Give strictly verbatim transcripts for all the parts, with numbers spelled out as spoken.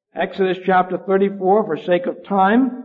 Exodus chapter thirty-four, for sake of time,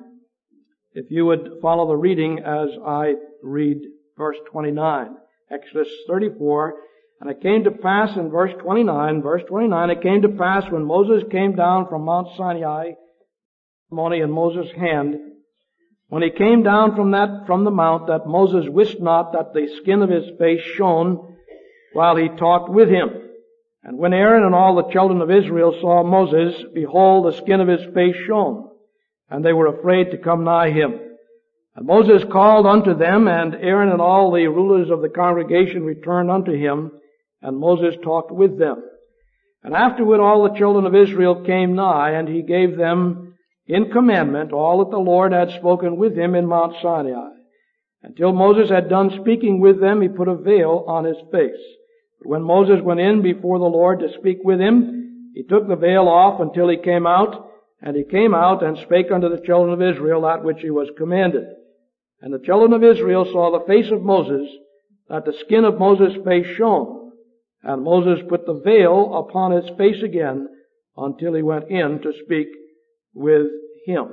if you would follow the reading as I read verse twenty-nine. Exodus thirty-four, and it came to pass in verse twenty-nine, verse twenty-nine, it came to pass when Moses came down from Mount Sinai, testimony in Moses' hand, when he came down from that, from the mount, that Moses wist not that the skin of his face shone while he talked with him. And when Aaron and all the children of Israel saw Moses, behold, the skin of his face shone, and they were afraid to come nigh him. And Moses called unto them, and Aaron and all the rulers of the congregation returned unto him, and Moses talked with them. And afterward all the children of Israel came nigh, and he gave them in commandment all that the Lord had spoken with him in Mount Sinai. Until Moses had done speaking with them, he put a veil on his face. But when Moses went in before the Lord to speak with him, he took the veil off until he came out, and he came out and spake unto the children of Israel that which he was commanded. And the children of Israel saw the face of Moses, that the skin of Moses' face shone. And Moses put the veil upon his face again until he went in to speak with him.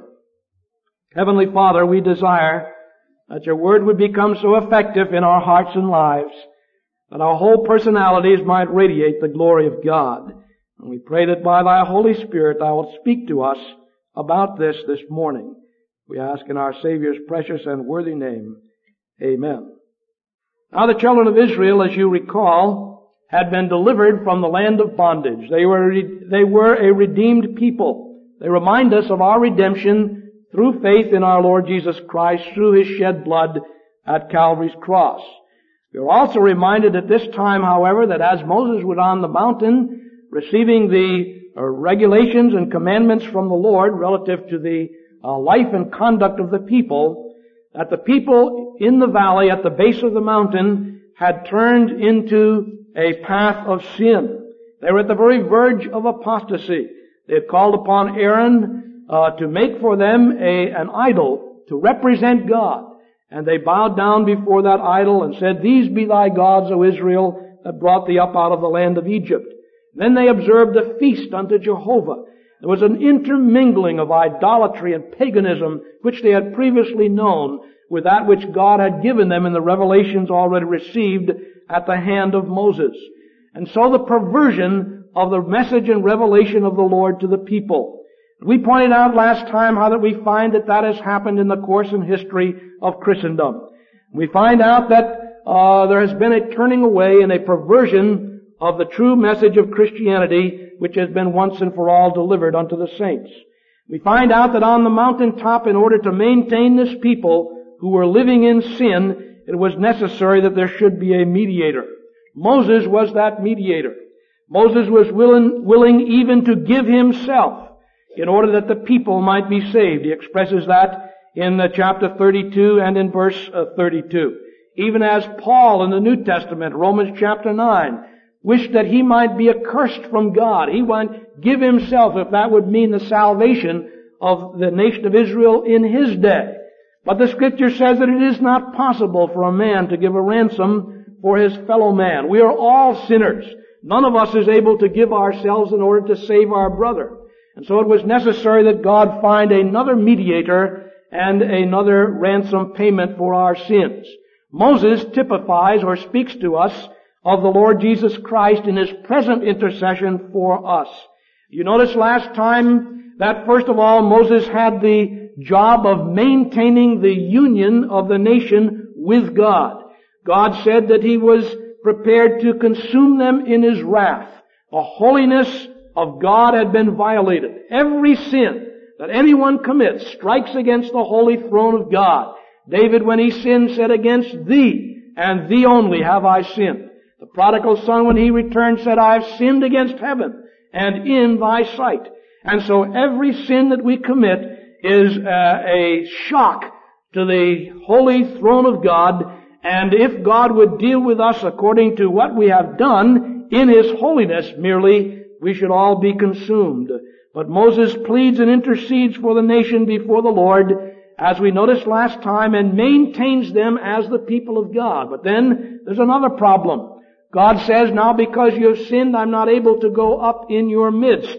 Heavenly Father, we desire that your word would become so effective in our hearts and lives that our whole personalities might radiate the glory of God. And we pray that by thy Holy Spirit thou wilt speak to us about this this morning. We ask in our Savior's precious and worthy name. Amen. Now the children of Israel, as you recall, had been delivered from the land of bondage. They were, they were a redeemed people. They remind us of our redemption through faith in our Lord Jesus Christ, through His shed blood at Calvary's cross. We are also reminded at this time, however, that as Moses was on the mountain receiving the uh, regulations and commandments from the Lord relative to the uh, life and conduct of the people, that the people in the valley at the base of the mountain had turned into a path of sin. They were at the very verge of apostasy. They had called upon Aaron uh, to make for them a, an idol to represent God. And they bowed down before that idol and said, These be thy gods, O Israel, that brought thee up out of the land of Egypt. Then they observed a feast unto Jehovah. There was an intermingling of idolatry and paganism which they had previously known with that which God had given them in the revelations already received at the hand of Moses. And so the perversion of the message and revelation of the Lord to the people. We pointed out last time how that we find that that has happened in the course and history of Christendom. We find out that uh, there has been a turning away and a perversion of the true message of Christianity, which has been once and for all delivered unto the saints. We find out that on the mountaintop, in order to maintain this people who were living in sin, it was necessary that there should be a mediator. Moses was that mediator. Moses was willing, willing even to give himself in order that the people might be saved. He expresses that in uh, chapter thirty-two and in verse uh, thirty-two. Even as Paul in the New Testament, Romans chapter nine, wished that he might be accursed from God. He might give himself, if that would mean the salvation of the nation of Israel in his day. But the Scripture says that it is not possible for a man to give a ransom for his fellow man. We are all sinners. None of us is able to give ourselves in order to save our brother. And so it was necessary that God find another mediator and another ransom payment for our sins. Moses typifies or speaks to us of the Lord Jesus Christ in His present intercession for us. You notice last time that first of all Moses had the job of maintaining the union of the nation with God. God said that He was prepared to consume them in His wrath. The holiness of God had been violated. Every sin that anyone commits strikes against the holy throne of God. David, when he sinned, said, Against Thee, and Thee only have I sinned. The prodigal son, when he returned, said, I have sinned against heaven and in Thy sight. And so every sin that we commit is uh, a shock to the holy throne of God. And if God would deal with us according to what we have done in His holiness merely, we should all be consumed. But Moses pleads and intercedes for the nation before the Lord, as we noticed last time, and maintains them as the people of God. But then there's another problem. God says, now because you have sinned, I'm not able to go up in your midst.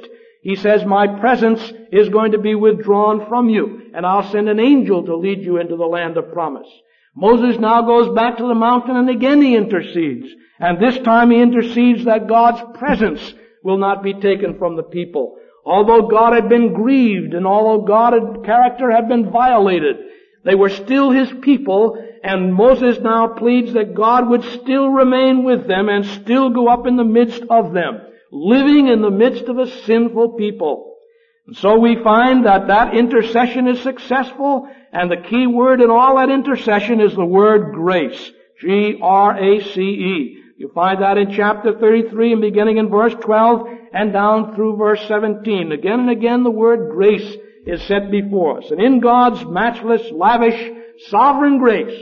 He says, my presence is going to be withdrawn from you, and I'll send an angel to lead you into the land of promise. Moses now goes back to the mountain, and again he intercedes. And this time he intercedes that God's presence will not be taken from the people. Although God had been grieved, and although God's character had been violated, they were still His people, and Moses now pleads that God would still remain with them and still go up in the midst of them, living in the midst of a sinful people. And so we find that that intercession is successful, and the key word in all that intercession is the word grace. G R A C E. You find that in chapter thirty-three and beginning in verse twelve and down through verse seventeen. Again and again the word grace is set before us. And in God's matchless, lavish, sovereign grace,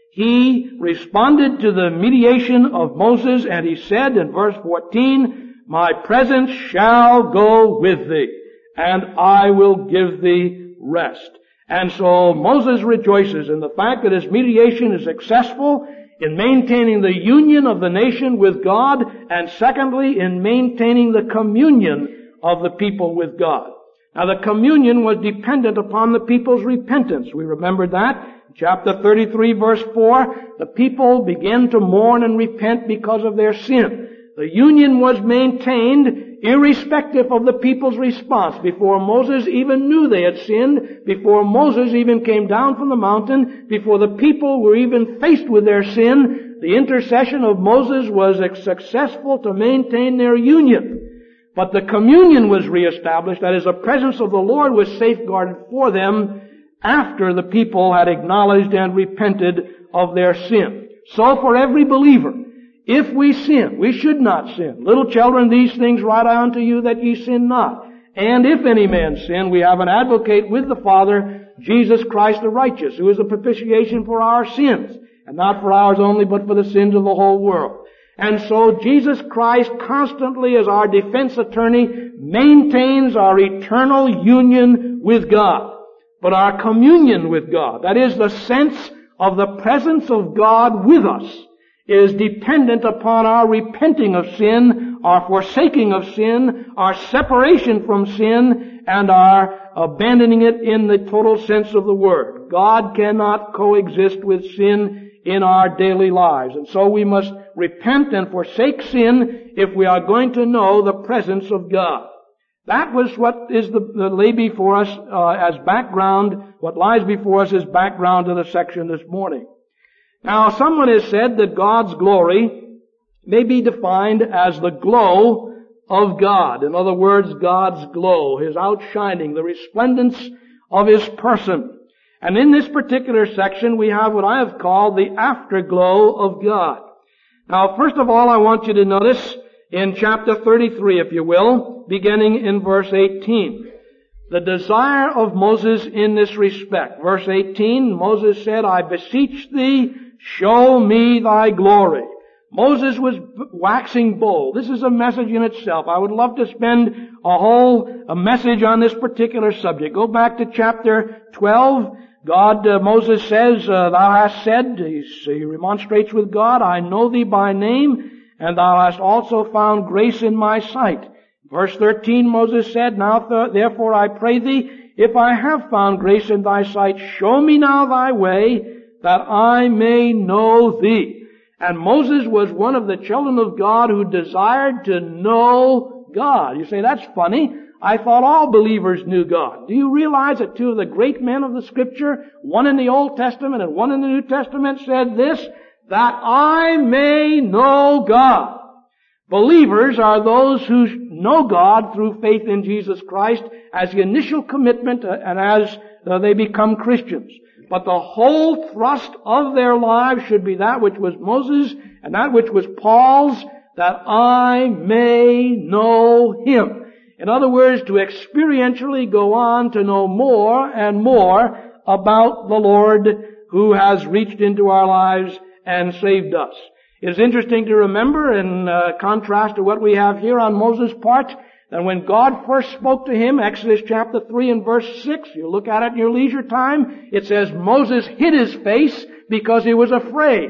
He responded to the mediation of Moses, and He said in verse fourteen, my presence shall go with thee, and I will give thee rest. And so Moses rejoices in the fact that his mediation is successful in maintaining the union of the nation with God, and secondly, in maintaining the communion of the people with God. Now the communion was dependent upon the people's repentance. We remember that. Chapter thirty-three verse four, the people began to mourn and repent because of their sin. The union was maintained irrespective of the people's response. Before Moses even knew they had sinned, before Moses even came down from the mountain, before the people were even faced with their sin, the intercession of Moses was successful to maintain their union. But the communion was reestablished, that is, the presence of the Lord was safeguarded for them after the people had acknowledged and repented of their sin. So for every believer, if we sin, we should not sin. Little children, these things write I unto you that ye sin not. And if any man sin, we have an advocate with the Father, Jesus Christ the righteous, who is the propitiation for our sins, and not for ours only, but for the sins of the whole world. And so Jesus Christ constantly, as our defense attorney, maintains our eternal union with God. But our communion with God, that is the sense of the presence of God with us, is dependent upon our repenting of sin, our forsaking of sin, our separation from sin, and our abandoning it in the total sense of the word. God cannot coexist with sin in our daily lives. And so we must repent and forsake sin if we are going to know the presence of God. That was what is the, the lay before us uh, as background, what lies before us as background to the section this morning. Now, someone has said that God's glory may be defined as the glow of God. In other words, God's glow, His outshining, the resplendence of His person. And in this particular section, we have what I have called the afterglow of God. Now, first of all, I want you to notice in chapter thirty-three, if you will, beginning in verse eighteen. The desire of Moses in this respect. Verse eighteen, Moses said, I beseech thee, show me thy glory. Moses was waxing bold. This is a message in itself. I would love to spend a whole a message on this particular subject. Go back to chapter twelve. God, uh, Moses says, uh, thou hast said, he, he remonstrates with God, I know thee by name, and thou hast also found grace in my sight. Verse thirteen, Moses said, Now th- therefore I pray thee, if I have found grace in thy sight, show me now thy way, that I may know thee. And Moses was one of the children of God who desired to know God. You say, that's funny. I thought all believers knew God. Do you realize that two of the great men of the Scripture, one in the Old Testament and one in the New Testament, said this, that I may know God. Believers are those who know God through faith in Jesus Christ as the initial commitment and as they become Christians. But the whole thrust of their lives should be that which was Moses and that which was Paul's, that I may know Him. In other words, to experientially go on to know more and more about the Lord who has reached into our lives and saved us. It is interesting to remember, in uh, contrast to what we have here on Moses' part, that when God first spoke to him, Exodus chapter three and verse six, you look at it in your leisure time, it says Moses hid his face because he was afraid.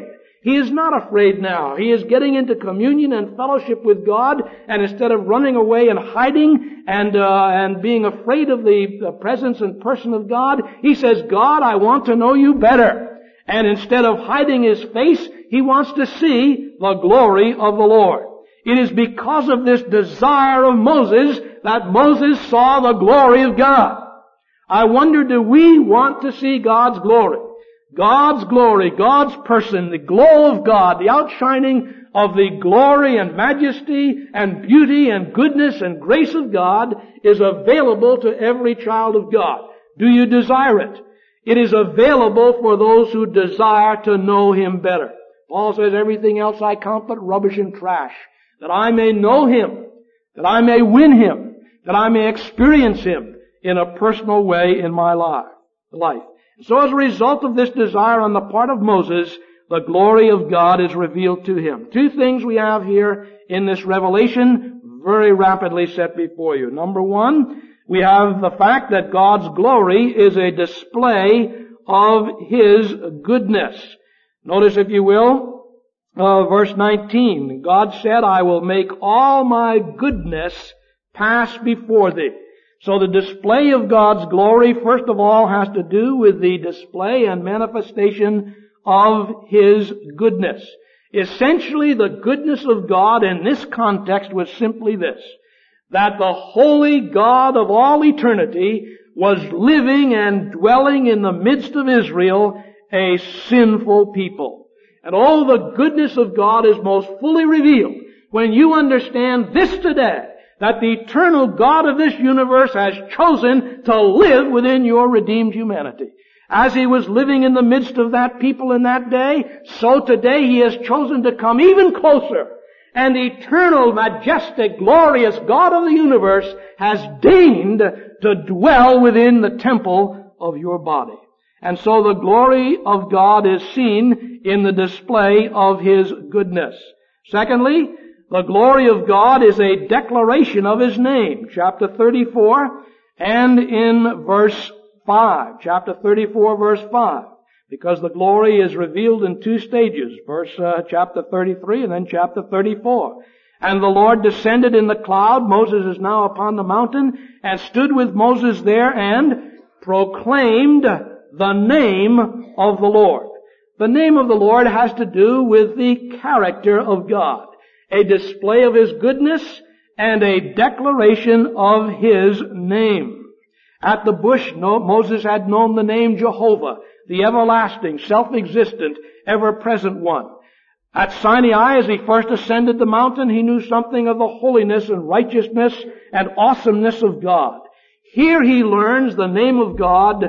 He is not afraid now. He is getting into communion and fellowship with God, and instead of running away and hiding and uh, and being afraid of the, the presence and person of God, he says, God, I want to know you better. And instead of hiding his face, he wants to see the glory of the Lord. It is because of this desire of Moses that Moses saw the glory of God. I wonder, do we want to see God's glory? God's glory, God's person, the glow of God, the outshining of the glory and majesty and beauty and goodness and grace of God is available to every child of God. Do you desire it? It is available for those who desire to know Him better. Paul says, everything else I count but rubbish and trash, that I may know Him, that I may win Him, that I may experience Him in a personal way in my life. So as a result of this desire on the part of Moses, the glory of God is revealed to him. Two things we have here in this revelation very rapidly set before you. Number one, we have the fact that God's glory is a display of His goodness. Notice, if you will, uh, verse nineteen. God said, I will make all my goodness pass before thee. So the display of God's glory, first of all, has to do with the display and manifestation of His goodness. Essentially, the goodness of God in this context was simply this, that the holy God of all eternity was living and dwelling in the midst of Israel, a sinful people. And all the goodness of God is most fully revealed when you understand this today, that the eternal God of this universe has chosen to live within your redeemed humanity. As He was living in the midst of that people in that day, so today He has chosen to come even closer. And the eternal, majestic, glorious God of the universe has deigned to dwell within the temple of your body. And so the glory of God is seen in the display of His goodness. Secondly, the glory of God is a declaration of His name. Chapter thirty-four and in verse five. Chapter thirty-four, verse five. Because the glory is revealed in two stages. Verse, uh, chapter thirty-three and then chapter thirty-four. And the Lord descended in the cloud. Moses is now upon the mountain and stood with Moses there and proclaimed the name of the Lord. The name of the Lord has to do with the character of God. A display of His goodness and a declaration of His name. At the bush, Moses had known the name Jehovah, the everlasting, self-existent, ever-present one. At Sinai, as he first ascended the mountain, he knew something of the holiness and righteousness and awesomeness of God. Here he learns the name of God,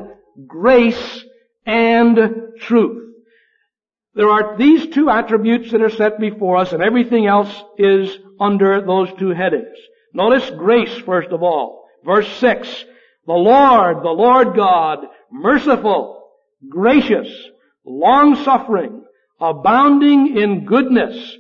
grace and truth. There are these two attributes that are set before us, and everything else is under those two headings. Notice grace, first of all. Verse six, the Lord, the Lord God, merciful, gracious, long-suffering, abounding in goodness,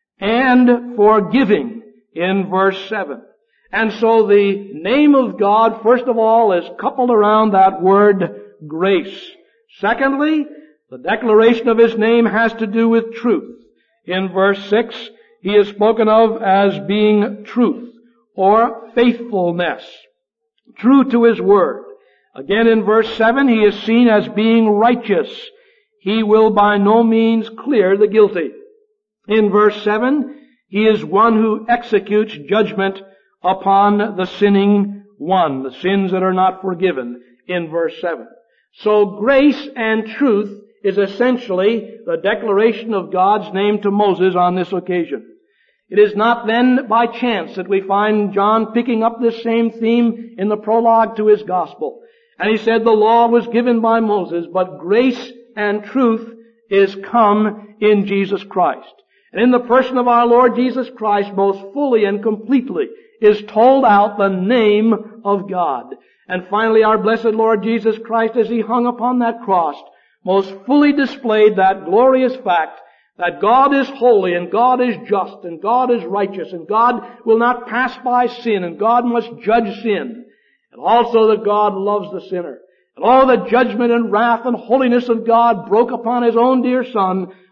and forgiving, in verse seven. And so the name of God, first of all, is coupled around that word grace. Secondly, the declaration of His name has to do with truth. In verse six, He is spoken of as being truth, or faithfulness, true to His word. Again in verse seven, He is seen as being righteous. He will by no means clear the guilty. In verse seven, He is one who executes judgment upon the sinning one, the sins that are not forgiven, in verse seven. So grace and truth is essentially the declaration of God's name to Moses on this occasion. It is not then by chance that we find John picking up this same theme in the prologue to his gospel. And he said the law was given by Moses, but grace and truth is come in Jesus Christ. And in the person of our Lord Jesus Christ, most fully and completely is told out the name of God. And finally, our blessed Lord Jesus Christ, as He hung upon that cross, most fully displayed that glorious fact that God is holy and God is just and God is righteous and God will not pass by sin and God must judge sin. And also that God loves the sinner. And all the judgment and wrath and holiness of God broke upon His own dear Son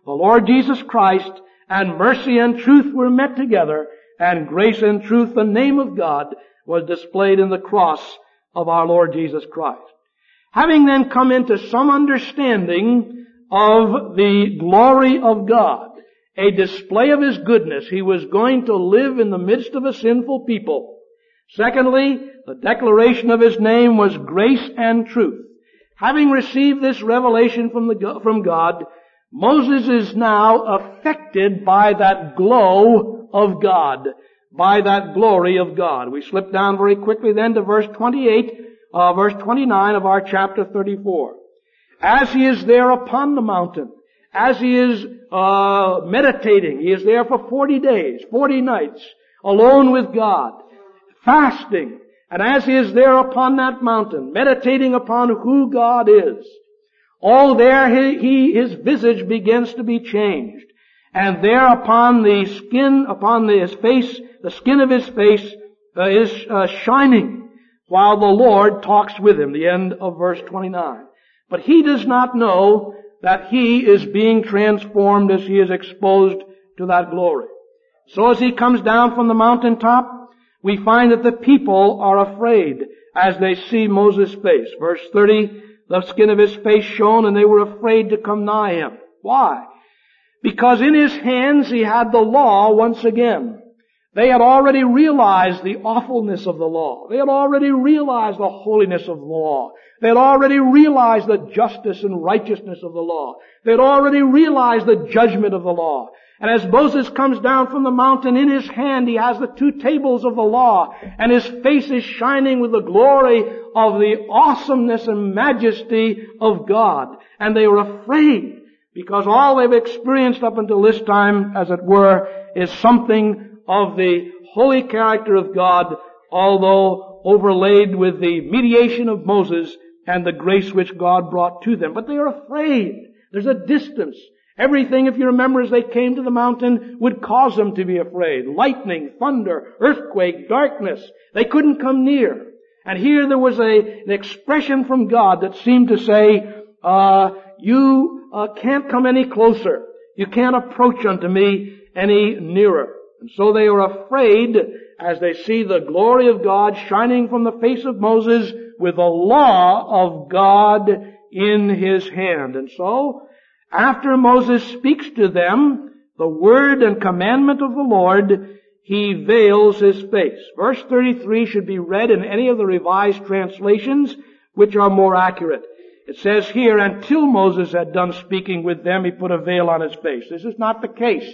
the Lord Jesus Christ, and mercy and truth were met together, and grace and truth, the name of God, was displayed in the cross of our Lord Jesus Christ. Having then come into some understanding of the glory of God, a display of His goodness, He was going to live in the midst of a sinful people. Secondly, the declaration of His name was grace and truth. Having received this revelation from the, from God, Moses is now affected by that glow of God, by that glory of God. We slip down very quickly then to verse twenty-eight, uh, verse twenty-nine of our chapter thirty-four. As he is there upon the mountain, as he is uh meditating, he is there for forty days, forty nights, alone with God, fasting, and as he is there upon that mountain, meditating upon who God is, all there he, he his visage begins to be changed. And there upon the skin, upon the, his face, the skin of his face uh, is uh, shining while the Lord talks with him. The end of verse twenty-nine. But he does not know that he is being transformed as he is exposed to that glory. So as he comes down from the mountaintop, we find that the people are afraid as they see Moses' face. Verse thirty, the skin of his face shone, and they were afraid to come nigh him. Why? Because in his hands he had the law once again. They had already realized the awfulness of the law. They had already realized the holiness of the law. They had already realized the justice and righteousness of the law. They had already realized the judgment of the law. And as Moses comes down from the mountain, in his hand he has the two tables of the law, and his face is shining with the glory of the awesomeness and majesty of God. And they were afraid, because all they've experienced up until this time, as it were, is something of the holy character of God, although overlaid with the mediation of Moses and the grace which God brought to them. But they are afraid. There's a distance. Everything, if you remember, as they came to the mountain, would cause them to be afraid. Lightning, thunder, earthquake, darkness. They couldn't come near. And here there was a, an expression from God that seemed to say, uh, you uh, can't come any closer. You can't approach unto me any nearer. And so they are afraid as they see the glory of God shining from the face of Moses with the law of God in his hand. And so, after Moses speaks to them the word and commandment of the Lord, he veils his face. Verse thirty-three should be read in any of the revised translations which are more accurate. It says here, until Moses had done speaking with them, he put a veil on his face. This is not the case.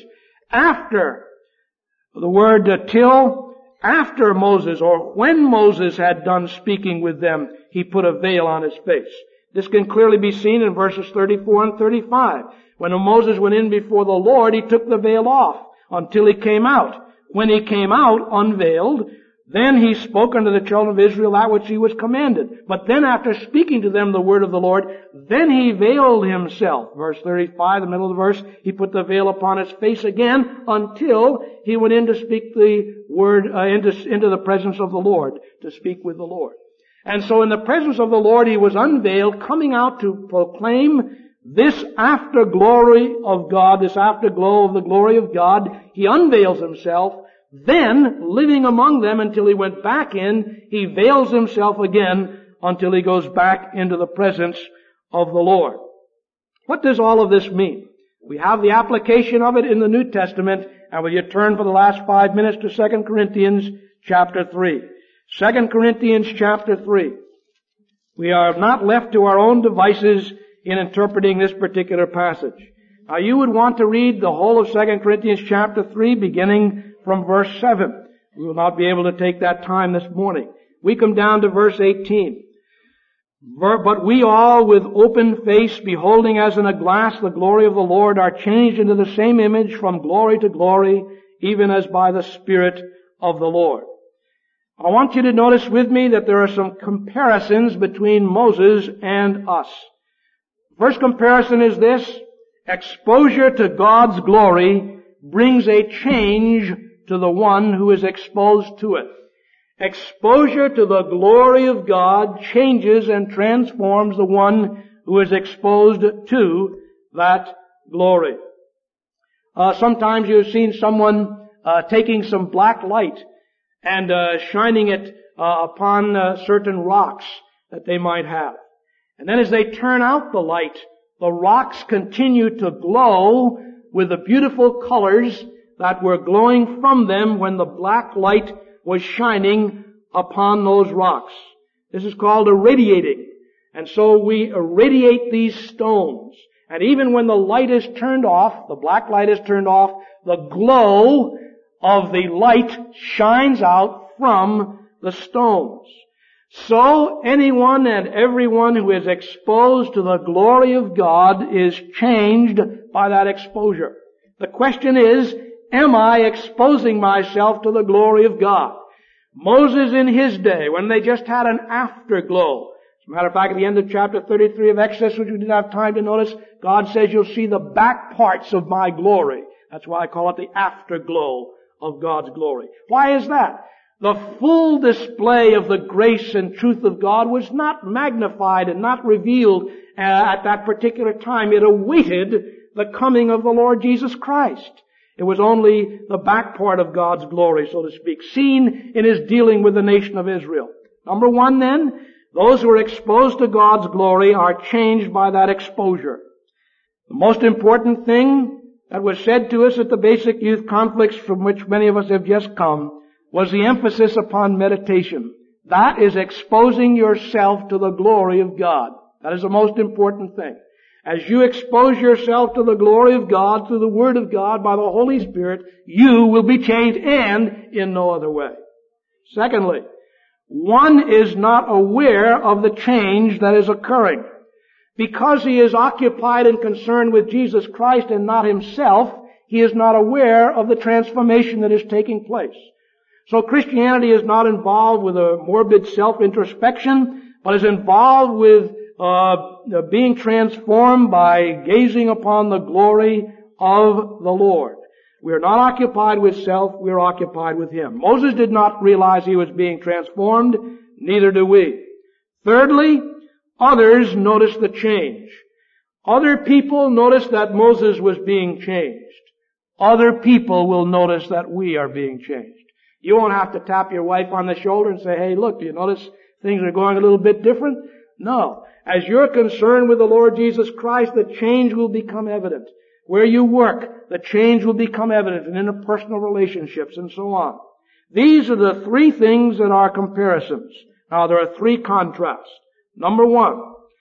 After, the word uh, till, after Moses, or when Moses had done speaking with them, he put a veil on his face. This can clearly be seen in verses thirty-four and thirty-five. When Moses went in before the Lord, he took the veil off until he came out. When he came out unveiled, then he spoke unto the children of Israel that which he was commanded. But then after speaking to them the word of the Lord, then he veiled himself. Verse thirty-five, the middle of the verse, he put the veil upon his face again until he went in to speak the word, uh, into, into the presence of the Lord, to speak with the Lord. And so in the presence of the Lord he was unveiled, coming out to proclaim this afterglory of God, this afterglow of the glory of God. He unveils himself. Then, living among them until he went back in, he veils himself again until he goes back into the presence of the Lord. What does all of this mean? We have the application of it in the New Testament, and will you turn for the last five minutes to Second Corinthians chapter three. Second Corinthians chapter three. We are not left to our own devices in interpreting this particular passage. Now you would want to read the whole of Second Corinthians chapter three, beginning from verse seven. We will not be able to take that time this morning. We come down to verse eighteen. But we all with open face, beholding as in a glass the glory of the Lord, are changed into the same image from glory to glory, even as by the Spirit of the Lord. I want you to notice with me that there are some comparisons between Moses and us. First comparison is this: exposure to God's glory brings a change to the one who is exposed to it. Exposure to the glory of God changes and transforms the one who is exposed to that glory. Uh, sometimes you've seen someone uh, taking some black light and uh, shining it uh, upon uh, certain rocks that they might have. And then as they turn out the light, the rocks continue to glow with the beautiful colors that were glowing from them when the black light was shining upon those rocks. This is called irradiating. And so we irradiate these stones. And even when the light is turned off, the black light is turned off, the glow of the light shines out from the stones. So anyone and everyone who is exposed to the glory of God is changed by that exposure. The question is, am I exposing myself to the glory of God? Moses in his day, when they just had an afterglow. As a matter of fact, at the end of chapter thirty-three of Exodus, which we didn't have time to notice, God says you'll see the back parts of my glory. That's why I call it the afterglow of God's glory. Why is that? The full display of the grace and truth of God was not magnified and not revealed uh, at that particular time. It awaited the coming of the Lord Jesus Christ. It was only the back part of God's glory, so to speak, seen in His dealing with the nation of Israel. Number one then, those who are exposed to God's glory are changed by that exposure. The most important thing that was said to us at the basic youth conflicts from which many of us have just come was the emphasis upon meditation. That is exposing yourself to the glory of God. That is the most important thing. As you expose yourself to the glory of God through the Word of God by the Holy Spirit, you will be changed, and in no other way. Secondly, one is not aware of the change that is occurring. Because he is occupied and concerned with Jesus Christ and not himself, he is not aware of the transformation that is taking place. So Christianity is not involved with a morbid self-introspection, but is involved with uh being transformed by gazing upon the glory of the Lord. We are not occupied with self, we are occupied with Him. Moses did not realize he was being transformed, neither do we. Thirdly, others notice the change. Other people notice that Moses was being changed. Other people will notice that we are being changed. You won't have to tap your wife on the shoulder and say, hey, look, do you notice things are going a little bit different? No. As you're concerned with the Lord Jesus Christ, the change will become evident. Where you work, the change will become evident in interpersonal relationships and so on. These are the three things that are comparisons. Now, there are three contrasts. Number one,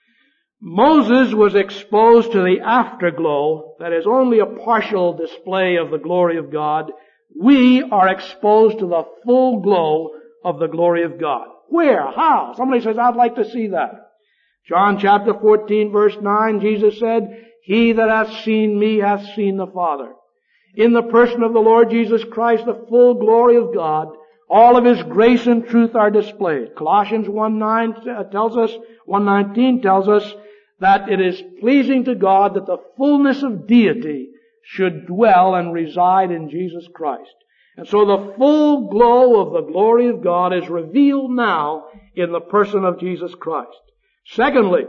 Moses was exposed to the afterglow that is only a partial display of the glory of God. We are exposed to the full glow of the glory of God. Where? How? Somebody says, I'd like to see that. John chapter fourteen verse nine, Jesus said, He that hath seen me hath seen the Father. In the person of the Lord Jesus Christ, the full glory of God, all of His grace and truth are displayed. Colossians one nine tells us, one nineteen tells us that it is pleasing to God that the fullness of deity should dwell and reside in Jesus Christ. And so the full glow of the glory of God is revealed now in the person of Jesus Christ. Secondly,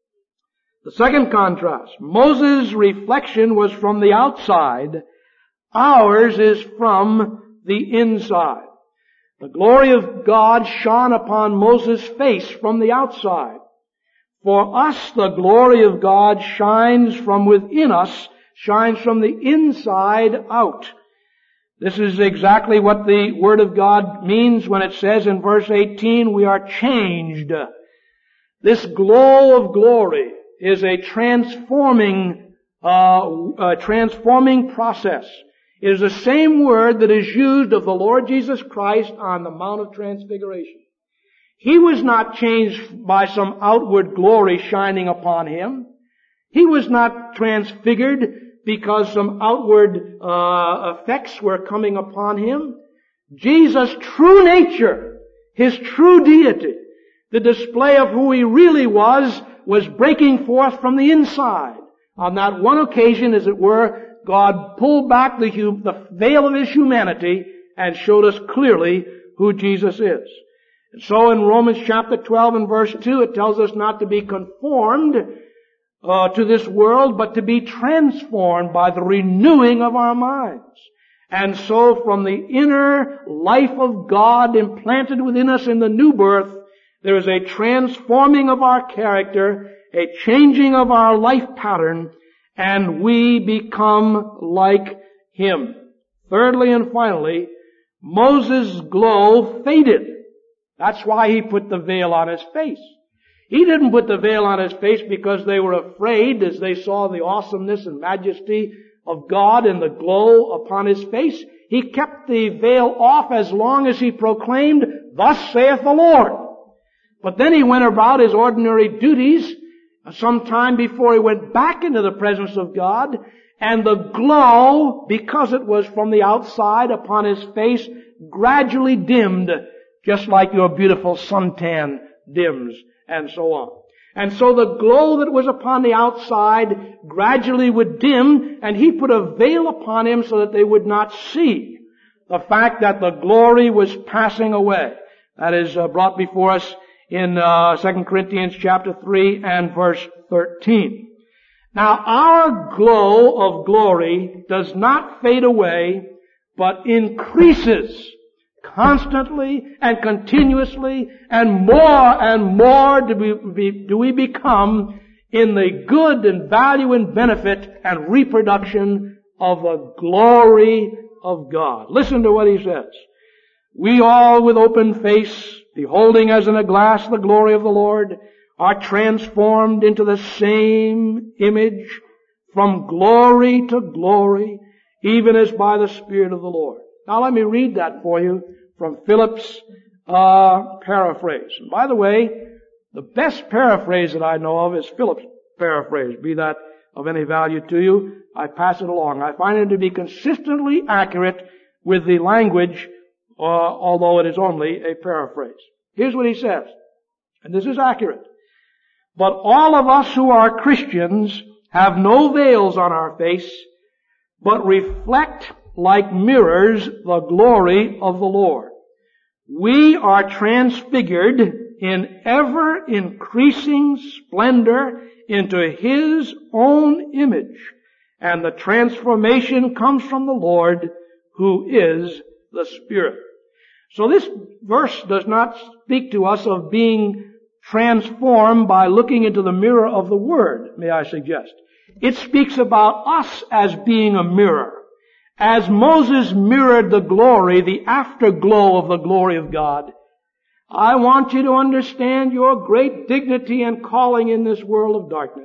the second contrast, Moses' reflection was from the outside. Ours is from the inside. The glory of God shone upon Moses' face from the outside. For us, the glory of God shines from within us, shines from the inside out. This is exactly what the Word of God means when it says in verse eighteen, we are changed. This glow of glory is a transforming, uh, a transforming process. It is the same word that is used of the Lord Jesus Christ on the Mount of Transfiguration. He was not changed by some outward glory shining upon Him. He was not transfigured because some outward uh, effects were coming upon Him. Jesus' true nature, His true deity, the display of who He really was, was breaking forth from the inside. On that one occasion, as it were, God pulled back the, hum- the veil of His humanity and showed us clearly who Jesus is. And so in Romans chapter twelve and verse two, it tells us not to be conformed uh, to this world, but to be transformed by the renewing of our minds. And so from the inner life of God implanted within us in the new birth, there is a transforming of our character, a changing of our life pattern, and we become like Him. Thirdly and finally, Moses' glow faded. That's why he put the veil on his face. He didn't put the veil on his face because they were afraid as they saw the awesomeness and majesty of God and the glow upon his face. He kept the veil off as long as he proclaimed, "Thus saith the Lord." But then he went about his ordinary duties some time before he went back into the presence of God, and the glow, because it was from the outside upon his face, gradually dimmed, just like your beautiful suntan dims, and so on. And so the glow that was upon the outside gradually would dim, and he put a veil upon him so that they would not see the fact that the glory was passing away. That is uh, brought before us in uh, Second Corinthians chapter three and verse thirteen. Now, our glow of glory does not fade away, but increases constantly and continuously, and more and more do we, do we become in the good and value and benefit and reproduction of the glory of God. Listen to what he says. "We all with open face, beholding as in a glass the glory of the Lord, are transformed into the same image from glory to glory, even as by the Spirit of the Lord." Now let me read that for you from Phillips' uh, paraphrase. And by the way, the best paraphrase that I know of is Phillips' paraphrase. Be that of any value to you, I pass it along. I find it to be consistently accurate with the language, uh, although it is only a paraphrase. Here's what he says, and this is accurate. "But all of us who are Christians have no veils on our face, but reflect like mirrors the glory of the Lord. We are transfigured in ever increasing splendor into His own image, and the transformation comes from the Lord, who is the Spirit." So this verse does not speak to us of being transformed by looking into the mirror of the Word, may I suggest. It speaks about us as being a mirror. As Moses mirrored the glory, the afterglow of the glory of God, I want you to understand your great dignity and calling in this world of darkness.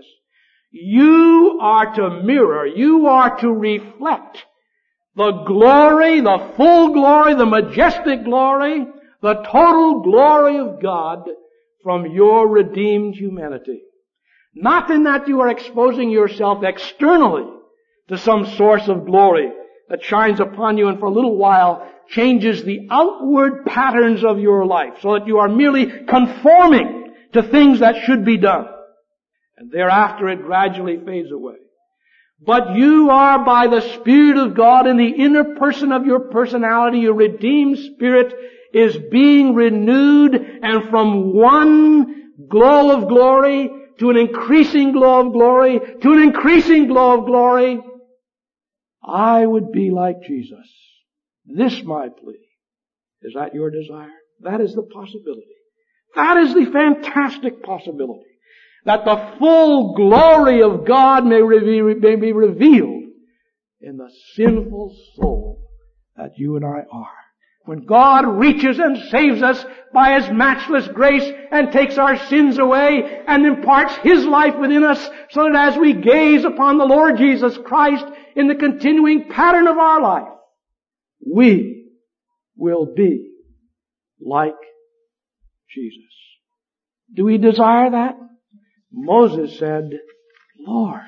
You are to mirror, you are to reflect the glory, the full glory, the majestic glory, the total glory of God from your redeemed humanity. Not in that you are exposing yourself externally to some source of glory that shines upon you and for a little while changes the outward patterns of your life so that you are merely conforming to things that should be done. And thereafter it gradually fades away. But you are by the Spirit of God in the inner person of your personality, your redeemed spirit is being renewed, and from one glow of glory to an increasing glow of glory to an increasing glow of glory, I would be like Jesus. This my plea. Is that your desire? That is the possibility. That is the fantastic possibility. That the full glory of God may be revealed in the sinful soul that you and I are. When God reaches and saves us by His matchless grace and takes our sins away and imparts His life within us so that as we gaze upon the Lord Jesus Christ in the continuing pattern of our life, we will be like Jesus. Do we desire that? Moses said, "Lord,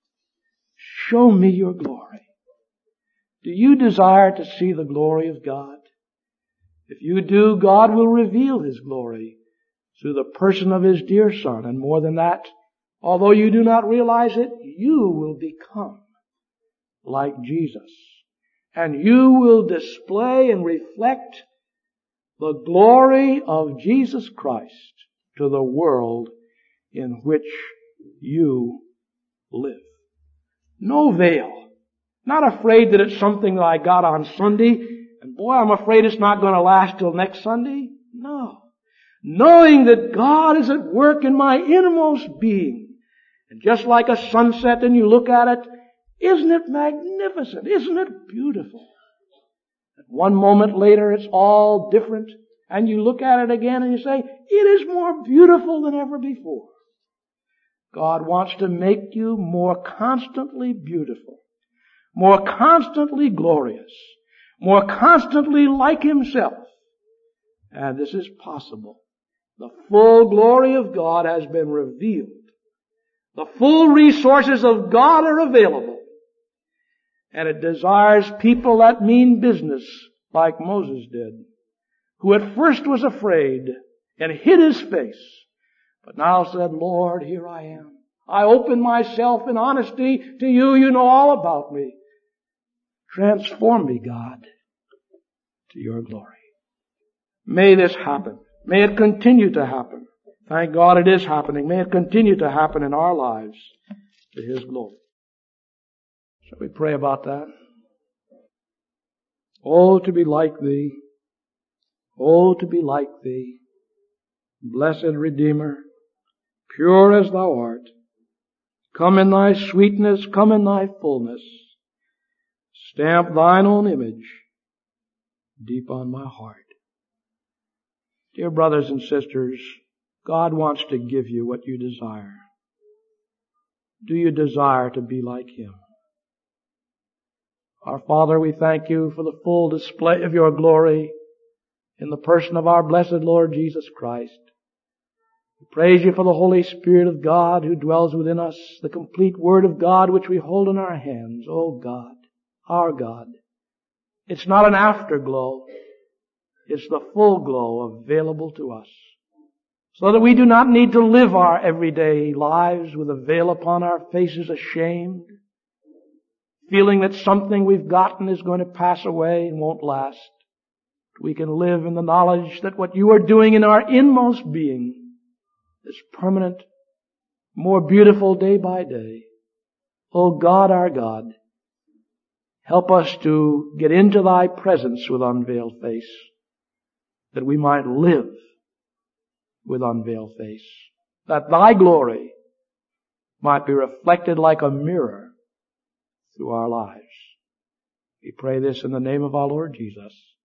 show me your glory." Do you desire to see the glory of God? If you do, God will reveal His glory through the person of His dear Son. And more than that, although you do not realize it, you will become like Jesus. And you will display and reflect the glory of Jesus Christ to the world in which you live. No veil. Not afraid that it's something that I got on Sunday, and boy, I'm afraid it's not going to last till next Sunday. No. Knowing that God is at work in my innermost being. And just like a sunset and you look at it, isn't it magnificent? Isn't it beautiful? And one moment later it's all different, and you look at it again and you say, it is more beautiful than ever before. God wants to make you more constantly beautiful, more constantly glorious, more constantly like Himself. And this is possible. The full glory of God has been revealed. The full resources of God are available. And it desires people that mean business like Moses did, who at first was afraid and hid his face, but now said, Lord, here I am. I open myself in honesty to you. You know all about me. Transform me, God, to your glory. May this happen. May it continue to happen. Thank God it is happening. May it continue to happen in our lives to His glory. Shall we pray about that? Oh, to be like Thee. Oh, to be like Thee. Blessed Redeemer, pure as Thou art. Come in Thy sweetness, come in Thy fullness. Stamp Thine own image deep on my heart. Dear brothers and sisters, God wants to give you what you desire. Do you desire to be like Him? Our Father, we thank You for the full display of Your glory in the person of our blessed Lord Jesus Christ. We praise You for the Holy Spirit of God who dwells within us, the complete Word of God which we hold in our hands. Oh God, our God. It's not an afterglow. It's the full glow available to us, so that we do not need to live our everyday lives with a veil upon our faces, ashamed, feeling that something we've gotten is going to pass away and won't last. We can live in the knowledge that what You are doing in our inmost being is permanent, more beautiful day by day. Oh God, our God, help us to get into Thy presence with unveiled face, that we might live with unveiled face, that Thy glory might be reflected like a mirror through our lives. We pray this in the name of our Lord Jesus.